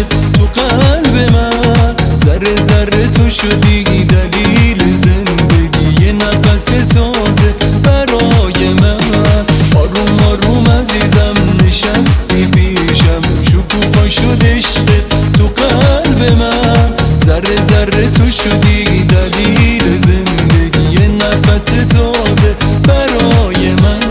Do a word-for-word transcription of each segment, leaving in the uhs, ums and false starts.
تو قلب من، ذره ذره تو شدی دلیل زندگی، یه نفس تازه برای من. آروم آروم عزیزم نشستی پیشم، شکوفا شد عشقت تو قلب من، ذره ذره تو شدی دلیل زندگی، یه نفس تازه برای من.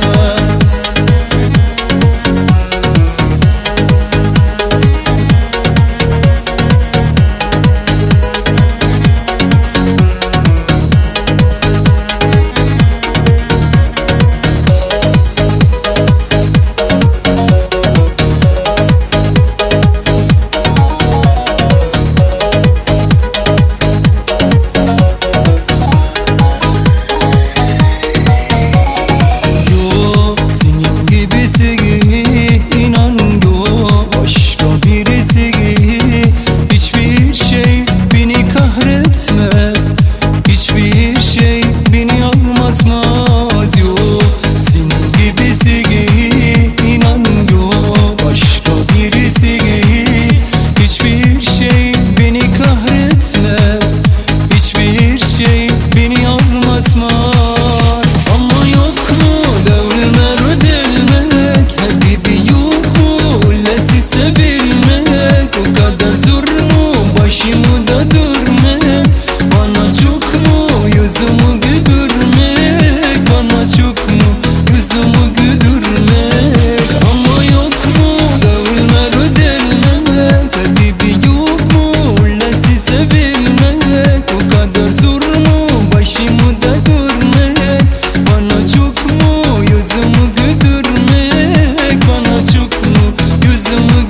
Hiçbir şey beni anlatmaz yo, senin gibisi inan yo, başka birisi. Hiçbir şey beni kahretmez, hiçbir şey beni anlatmaz. Ama yok mu devrimler ödelmek, Habibi yok mu ullesi sevilmek, o kadar zor mu başımı da durmak, bana çok yüzümü güldürmek, bana çok mu yüzümü güldürmek. Ama yok mu devrimler ödelmek, Habibi yok mu ullesi sevilmek, o kadar zor mu başımı da durmak, bana çok mu yüzümü güldürmek, bana çok mu yüzümü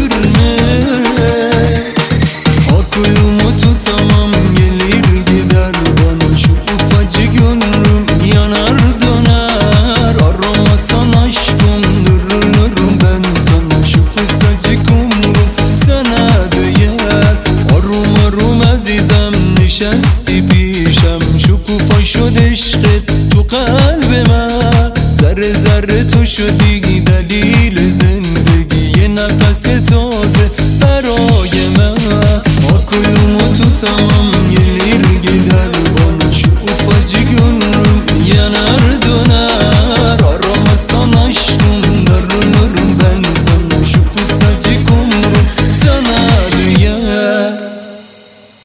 güldürmek. Aklımı tutamam gelir gider bana, şu ufacık ömrüm yanar döner. Aramasan aşkım dürülürüm ben sana, şu kısacık ömrüm sana değer. Arum arum azizem nişesti پیشم، شکوفا شد عشقت تو قلب من، ذره ذره تو شدی دلیل زندگی، یه نفس تازه برای من.